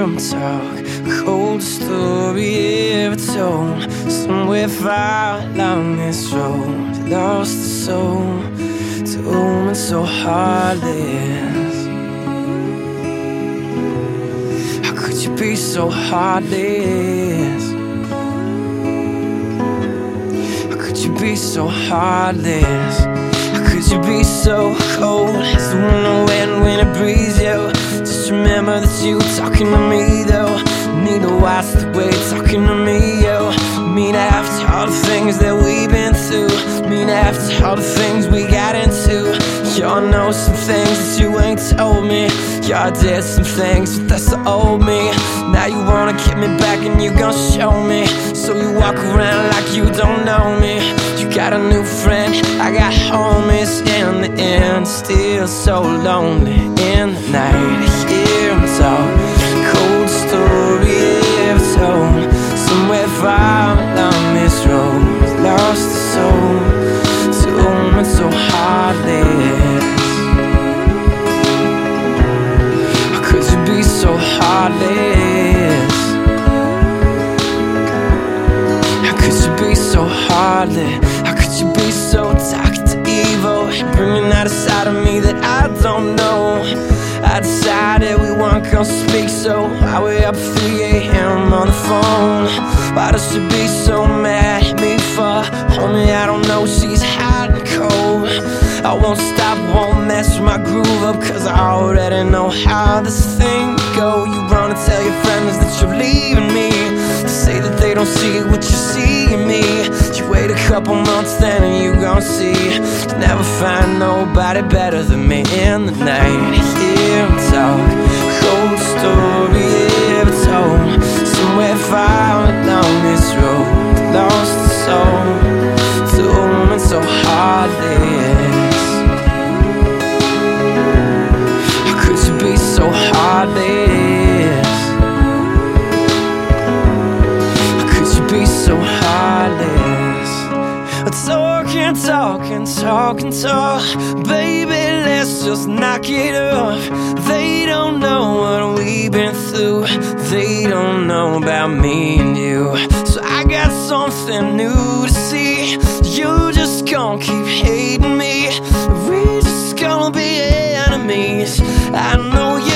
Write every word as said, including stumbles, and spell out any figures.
them talk. Cold story ever told. Somewhere far along this road, lost the soul to a woman so heartless. How could you be so heartless? How could you be so heartless? How could you be so cold as the winter wind when it breathes you? Just remember that you were talking to me though. Neither was the way talking to me, yo. Mean after all the things that we've been through, mean after all the things we got into. Y'all know some things that you ain't told me. Y'all did some things, but that's the old me. Now you wanna get me back and you gon' show me. So you walk around like you don't know me. You got a new friend, I got homies. In the end, still so lonely. In the night, hear them talk. Cold story ever told. Somewhere far along this road, lost the soul to a woman so heartless. How could you be so heartless? How could you be so heartless? How could you be so dark to evil? You're bringing out a side of me that I don't know. I decided we weren't gonna speak, so I wake up three A M on the phone. Why does she be so mad at me for? Homie, I don't know, she's hot and cold. I won't stop, won't mess my groove up, cause I already know how this thing go. You run and tell your friends that you're leaving me, to say that they don't see what you see in me. You wait a couple months then and you gon' see, you never find nobody better than me. In the night, hear them talk. Cold story ever told. Somewhere far along this road, lost the soul to a woman so heartless. How could you be so heartless? How could you be so heartless? Talking, talking, talking, talk. Baby, let's just knock it off. They don't know what we've been through. They don't know about me and you. So I got something new to see. You just gonna keep hating me. We just gonna be enemies. I know you